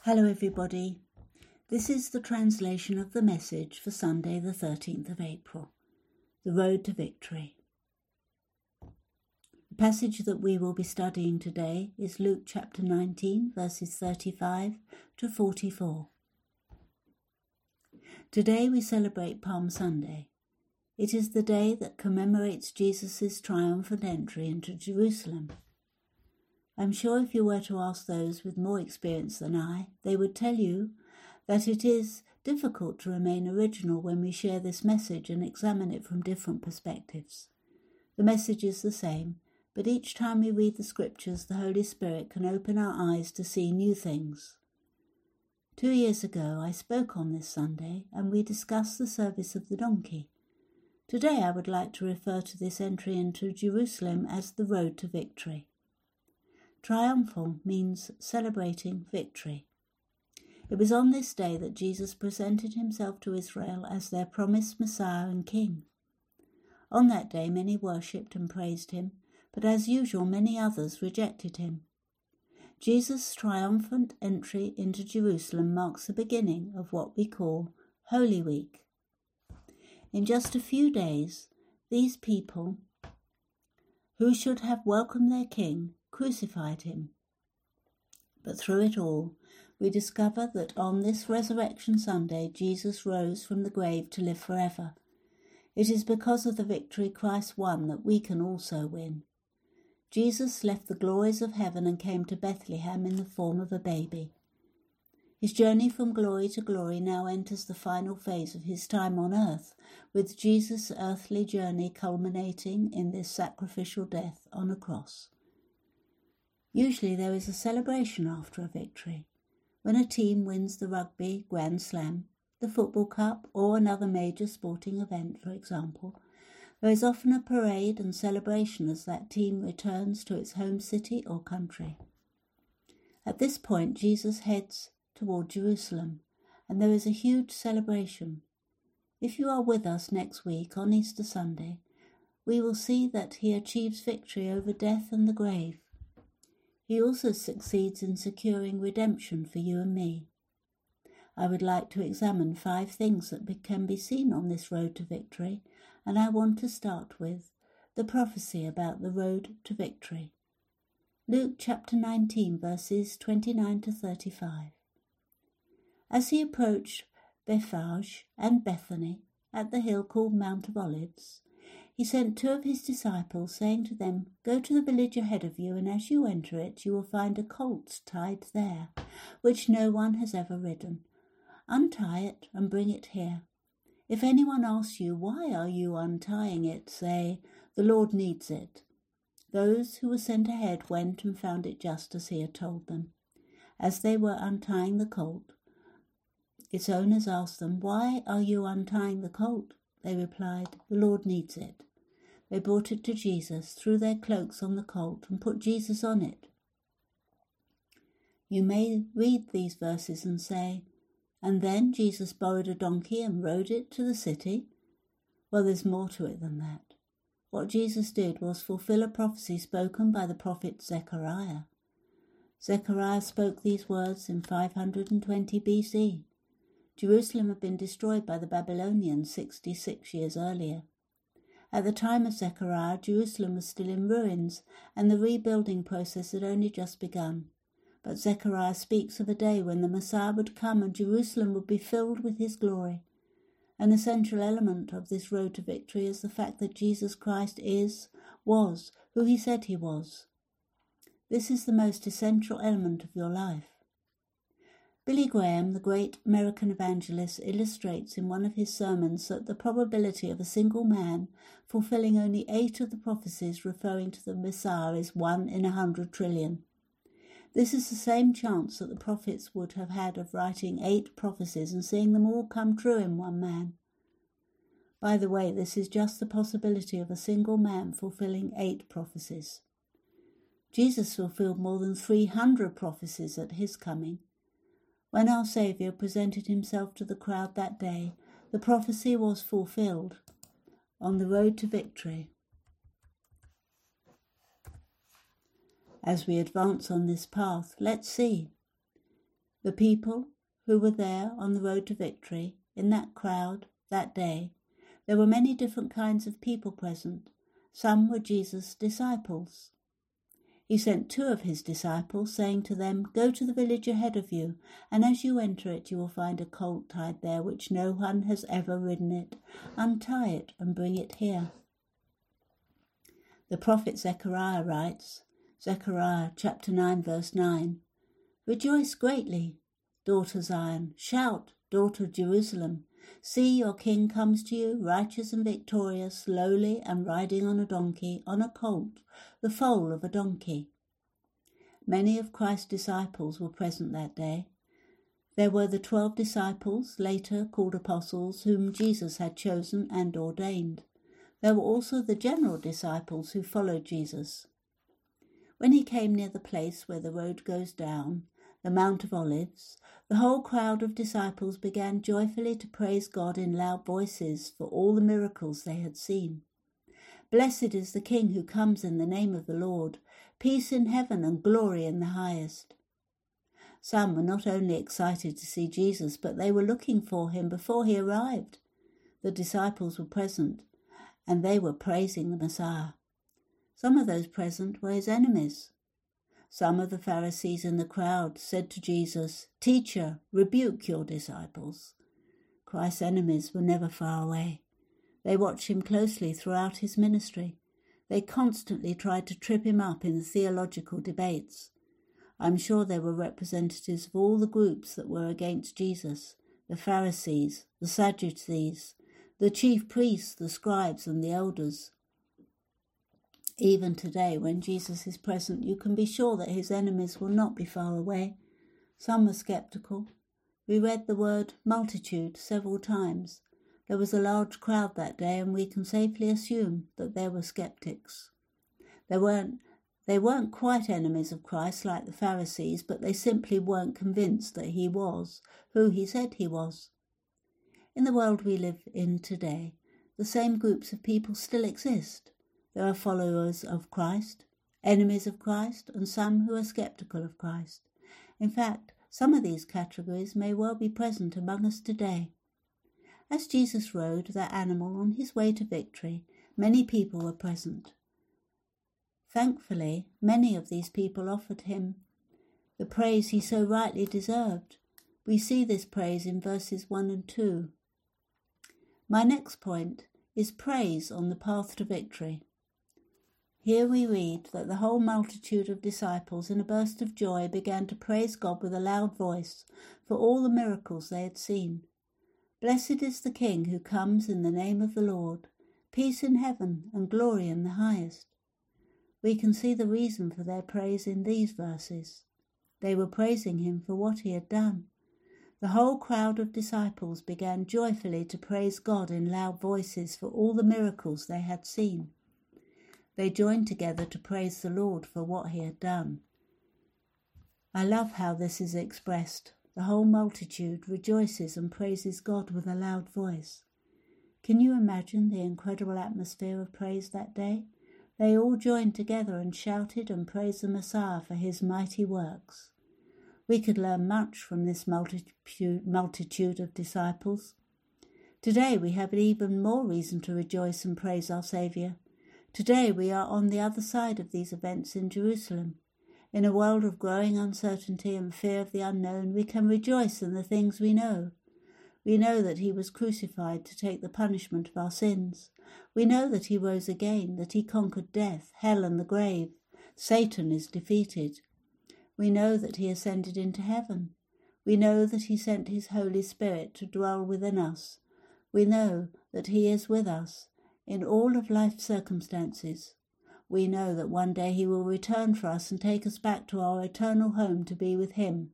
Hello everybody. This is the translation of the message for Sunday the 13th of April, The Road to Victory. The passage that we will be studying today is Luke chapter 19 verses 35 to 44. Today we celebrate Palm Sunday. It is the day that commemorates Jesus' triumphant entry into Jerusalem. I'm sure if you were to ask those with more experience than I, they would tell you that it is difficult to remain original when we share this message and examine it from different perspectives. The message is the same, but each time we read the scriptures, the Holy Spirit can open our eyes to see new things. 2 years ago, I spoke on this Sunday, and we discussed the service of the donkey. Today, I would like to refer to this entry into Jerusalem as the road to victory. Triumphal means celebrating victory. It was on this day that Jesus presented himself to Israel as their promised Messiah and King. On that day many worshipped and praised him, but as usual many others rejected him. Jesus' triumphant entry into Jerusalem marks the beginning of what we call Holy Week. In just a few days, these people, who should have welcomed their King, crucified him. But through it all, we discover that on this Resurrection Sunday, Jesus rose from the grave to live forever. It is because of the victory Christ won that we can also win. Jesus left the glories of heaven and came to Bethlehem in the form of a baby. His journey from glory to glory now enters the final phase of his time on earth, with Jesus' earthly journey culminating in this sacrificial death on a cross. Usually there is a celebration after a victory. When a team wins the rugby Grand Slam, the football cup, or another major sporting event, for example, there is often a parade and celebration as that team returns to its home city or country. At this point, Jesus heads toward Jerusalem, and there is a huge celebration. If you are with us next week on Easter Sunday, we will see that he achieves victory over death and the grave. He also succeeds in securing redemption for you and me. I would like to examine 5 things that can be seen on this road to victory, and I want to start with the prophecy about the road to victory. Luke chapter 19 verses 29 to 35. As he approached Bethphage and Bethany at the hill called Mount of Olives, he sent 2 of his disciples, saying to them, "Go to the village ahead of you, and as you enter it, you will find a colt tied there, which no one has ever ridden. Untie it and bring it here. If anyone asks you, 'Why are you untying it?' say, 'The Lord needs it.'" Those who were sent ahead went and found it just as he had told them. As they were untying the colt, its owners asked them, "Why are you untying the colt?" They replied, "The Lord needs it." They brought it to Jesus, threw their cloaks on the colt, and put Jesus on it. You may read these verses and say, "And then Jesus borrowed a donkey and rode it to the city?" Well, there's more to it than that. What Jesus did was fulfill a prophecy spoken by the prophet Zechariah. Zechariah spoke these words in 520 BC. Jerusalem had been destroyed by the Babylonians 66 years earlier. At the time of Zechariah, Jerusalem was still in ruins, and the rebuilding process had only just begun. But Zechariah speaks of a day when the Messiah would come and Jerusalem would be filled with his glory. An essential element of this road to victory is the fact that Jesus Christ was who he said he was. This is the most essential element of your life. Billy Graham, the great American evangelist, illustrates in one of his sermons that the probability of a single man fulfilling only 8 of the prophecies referring to the Messiah is 1 in 100 trillion. This is the same chance that the prophets would have had of writing 8 prophecies and seeing them all come true in one man. By the way, this is just the possibility of a single man fulfilling 8 prophecies. Jesus fulfilled more than 300 prophecies at his coming. When our Saviour presented himself to the crowd that day, the prophecy was fulfilled. On the road to victory. As we advance on this path, let's see. The people who were there on the road to victory, in that crowd that day, there were many different kinds of people present. Some were Jesus' disciples. He sent 2 of his disciples, saying to them, "Go to the village ahead of you, and as you enter it you will find a colt tied there which no one has ever ridden it. Untie it and bring it here." The prophet Zechariah writes, Zechariah chapter 9 verse 9, "Rejoice greatly, daughter Zion. Shout, daughter Jerusalem. See, your king comes to you, righteous and victorious, lowly and riding on a donkey, on a colt, the foal of a donkey." Many of Christ's disciples were present that day. There were the 12 disciples, later called apostles, whom Jesus had chosen and ordained. There were also the general disciples who followed Jesus. When he came near the place where the road goes down, the Mount of Olives, the whole crowd of disciples began joyfully to praise God in loud voices for all the miracles they had seen. "Blessed is the King who comes in the name of the Lord, peace in heaven and glory in the highest." Some were not only excited to see Jesus, but they were looking for him before he arrived. The disciples were present, and they were praising the Messiah. Some of those present were his enemies. Some of the Pharisees in the crowd said to Jesus, "Teacher, rebuke your disciples." Christ's enemies were never far away. They watched him closely throughout his ministry. They constantly tried to trip him up in the theological debates. I'm sure there were representatives of all the groups that were against Jesus, the Pharisees, the Sadducees, the chief priests, the scribes, and the elders. Even today, when Jesus is present, you can be sure that his enemies will not be far away. Some were skeptical. We read the word multitude several times. There was a large crowd that day, and we can safely assume that there were skeptics. They weren't quite enemies of Christ like the Pharisees, but they simply weren't convinced that he was who he said he was. In the world we live in today, the same groups of people still exist. There are followers of Christ, enemies of Christ, and some who are skeptical of Christ. In fact, some of these categories may well be present among us today. As Jesus rode that animal on his way to victory, many people were present. Thankfully, many of these people offered him the praise he so rightly deserved. We see this praise in verses 1 and 2. My next point is praise on the path to victory. Here we read that the whole multitude of disciples in a burst of joy began to praise God with a loud voice for all the miracles they had seen. "Blessed is the King who comes in the name of the Lord, peace in heaven and glory in the highest." We can see the reason for their praise in these verses. They were praising him for what he had done. The whole crowd of disciples began joyfully to praise God in loud voices for all the miracles they had seen. They joined together to praise the Lord for what he had done. I love how this is expressed. The whole multitude rejoices and praises God with a loud voice. Can you imagine the incredible atmosphere of praise that day? They all joined together and shouted and praised the Messiah for his mighty works. We could learn much from this multitude of disciples. Today we have even more reason to rejoice and praise our Saviour. Today we are on the other side of these events in Jerusalem. In a world of growing uncertainty and fear of the unknown, we can rejoice in the things we know. We know that he was crucified to take the punishment of our sins. We know that he rose again, that he conquered death, hell, and the grave. Satan is defeated. We know that he ascended into heaven. We know that he sent his Holy Spirit to dwell within us. We know that he is with us in all of life's circumstances. We know that one day he will return for us and take us back to our eternal home to be with him.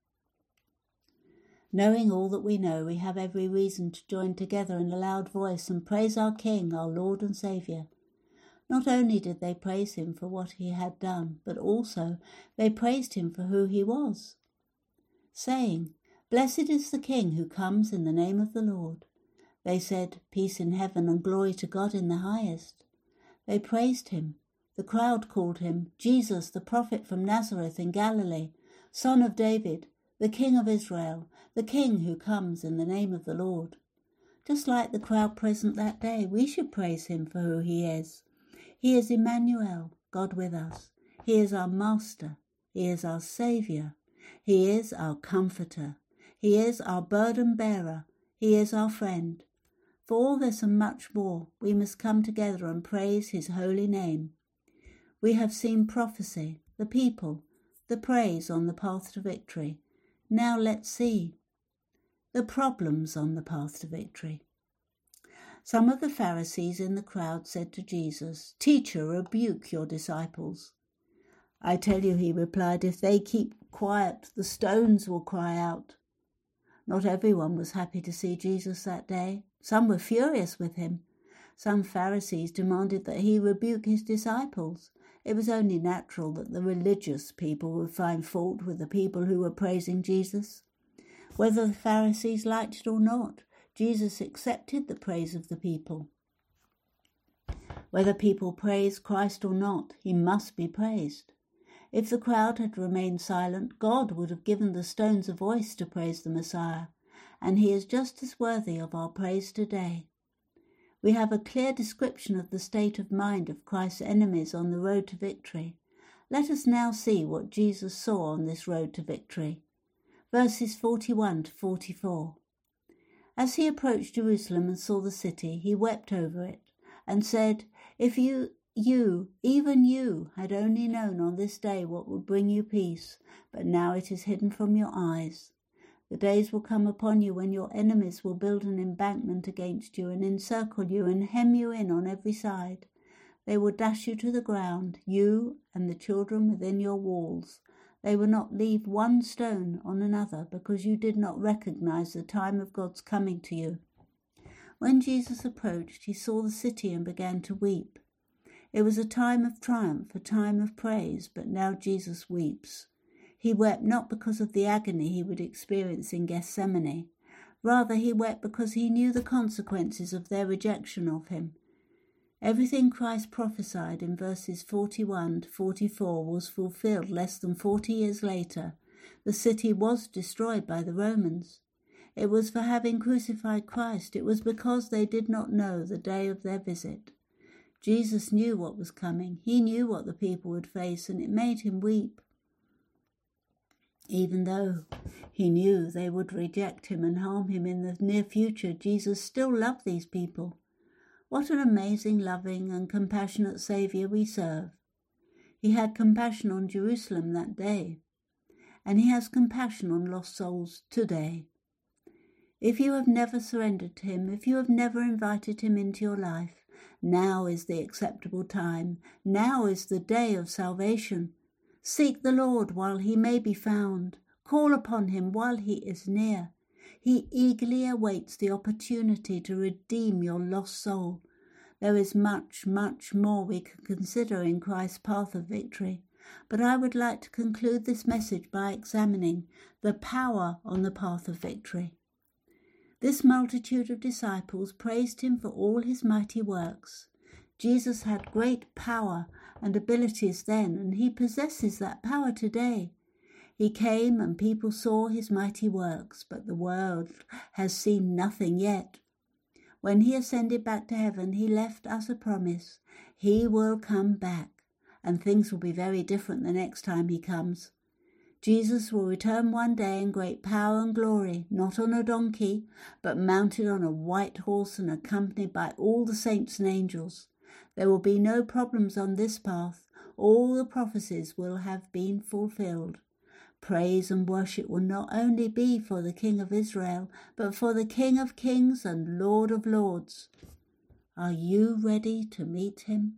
Knowing all that we know, we have every reason to join together in a loud voice and praise our King, our Lord and Saviour. Not only did they praise him for what he had done, but also they praised him for who he was, saying, "Blessed is the King who comes in the name of the Lord." They said, "Peace in heaven and glory to God in the highest." They praised him. The crowd called him Jesus, the prophet from Nazareth in Galilee, Son of David. the King of Israel, the King who comes in the name of the Lord. Just like the crowd present that day, we should praise him for who he is. He is Emmanuel, God with us. He is our Master. He is our Saviour. He is our Comforter. He is our burden bearer. He is our friend. For all this and much more, we must come together and praise his holy name. We have seen prophecy, the people, the praise on the path to victory. Now let's see the problems on the path to victory. Some of the Pharisees in the crowd said to Jesus, "Teacher, rebuke your disciples." "I tell you," he replied, "if they keep quiet, the stones will cry out." Not everyone was happy to see Jesus that day. Some were furious with him. Some Pharisees demanded that he rebuke his disciples. It was only natural that the religious people would find fault with the people who were praising Jesus. Whether the Pharisees liked it or not, Jesus accepted the praise of the people. Whether people praise Christ or not, he must be praised. If the crowd had remained silent, God would have given the stones a voice to praise the Messiah, and he is just as worthy of our praise today. We have a clear description of the state of mind of Christ's enemies on the road to victory. Let us now see what Jesus saw on this road to victory. Verses 41 to 44. As he approached Jerusalem and saw the city, he wept over it and said, "If you, even you, had only known on this day what would bring you peace, but now it is hidden from your eyes. The days will come upon you when your enemies will build an embankment against you and encircle you and hem you in on every side. They will dash you to the ground, you and the children within your walls. They will not leave one stone on another, because you did not recognize the time of God's coming to you." When Jesus approached, he saw the city and began to weep. It was a time of triumph, a time of praise, but now Jesus weeps. He wept not because of the agony he would experience in Gethsemane. Rather, he wept because he knew the consequences of their rejection of him. Everything Christ prophesied in verses 41 to 44 was fulfilled less than 40 years later. The city was destroyed by the Romans. It was for having crucified Christ. It was because they did not know the day of their visit. Jesus knew what was coming. He knew what the people would face, and it made him weep. Even though he knew they would reject him and harm him in the near future, Jesus still loved these people. What an amazing, loving and compassionate Saviour we serve. He had compassion on Jerusalem that day, and he has compassion on lost souls today. If you have never surrendered to him, if you have never invited him into your life, now is the acceptable time. Now is the day of salvation. Seek the Lord while he may be found. Call upon him while he is near. He eagerly awaits the opportunity to redeem your lost soul. There is much, much more we can consider in Christ's path of victory, but I would like to conclude this message by examining the power on the path of victory. This multitude of disciples praised him for all his mighty works. Jesus had great power and abilities then, and he possesses that power today. He came and people saw his mighty works, but the world has seen nothing yet. When he ascended back to heaven, he left us a promise. He will come back, and things will be very different the next time he comes. Jesus will return one day in great power and glory, not on a donkey, but mounted on a white horse and accompanied by all the saints and angels. There will be no problems on this path. All the prophecies will have been fulfilled. Praise and worship will not only be for the King of Israel, but for the King of Kings and Lord of Lords. Are you ready to meet him?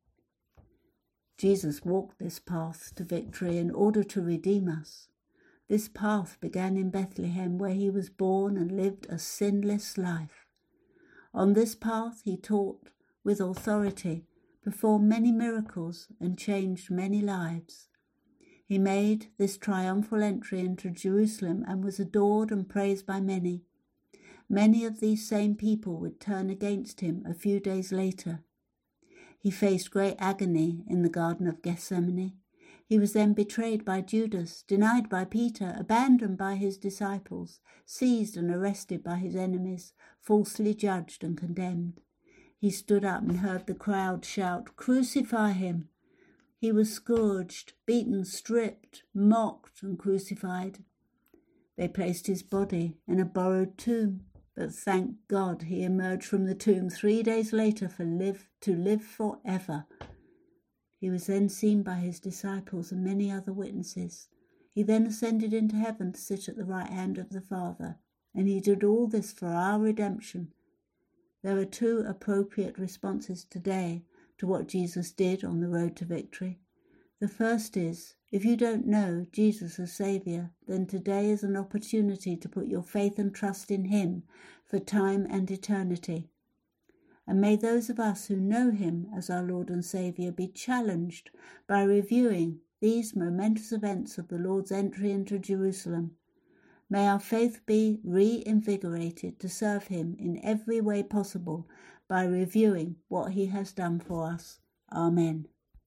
Jesus walked this path to victory in order to redeem us. This path began in Bethlehem, where he was born and lived a sinless life. On this path he taught with authority, performed many miracles, and changed many lives. He made this triumphal entry into Jerusalem and was adored and praised by many. Many of these same people would turn against him a few days later. He faced great agony in the Garden of Gethsemane. He was then betrayed by Judas, denied by Peter, abandoned by his disciples, seized and arrested by his enemies, falsely judged and condemned. He stood up and heard the crowd shout, "Crucify him!" He was scourged, beaten, stripped, mocked and crucified. They placed his body in a borrowed tomb, but thank God he emerged from the tomb 3 days later to live forever. He was then seen by his disciples and many other witnesses. He then ascended into heaven to sit at the right hand of the Father, and he did all this for our redemption. There are 2 appropriate responses today to what Jesus did on the road to victory. The first is, if you don't know Jesus as Saviour, then today is an opportunity to put your faith and trust in him for time and eternity. And may those of us who know him as our Lord and Saviour be challenged by reviewing these momentous events of the Lord's entry into Jerusalem. May our faith be reinvigorated to serve him in every way possible by reviewing what he has done for us. Amen.